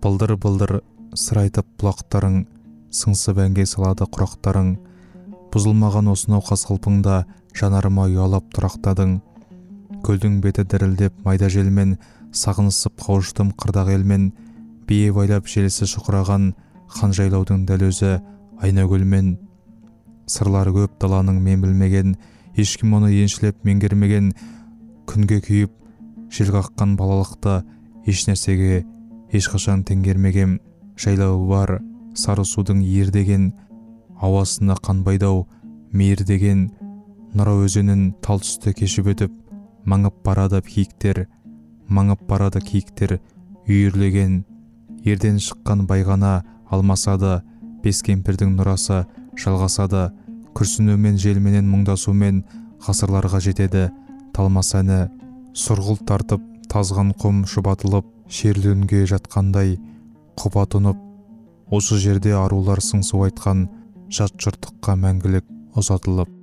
Былдыр-былдыр сыр айтып бұлақтарың, сыңсып әнге салады құрақтарың. Бұзылмаған осынау қаз-қалпыңда жанарыма ұялап тұрақтадың. Көлдің беті дірілдеп майда желмен, сағынысып қауыштым қырдағы елмен. Бие байлап желісі шұқыраған хан жайлаудың дәл өзі айнакөлмен. Сырлары көп даланың мен білмеген, ешкім оны еншілеп меңгермеген. Күнге күйіп жел қаққан балалықты еш нәрсеге ешқашан теңгермегем. Жайлауы бар сары судың ердеген, ауасына қанбайдау мейір деген. Нұра өзенін тал түсті кешіп өтіп, маңып барады киіктер үйірлеген. Ерден шыққан байғана алмасады, бес кемпірдің нұрасы жалғасады. Күрсінумен желменен мұңдасумен ғасырларға жетеді талмас әні. Сұрғылт тартып тазған құм шұбатылып, шерлі жатқандай құба тұнып. Осы жерде арулар сыңсу айтқан, жат жұрттыққа мәңгілік ұзатылып.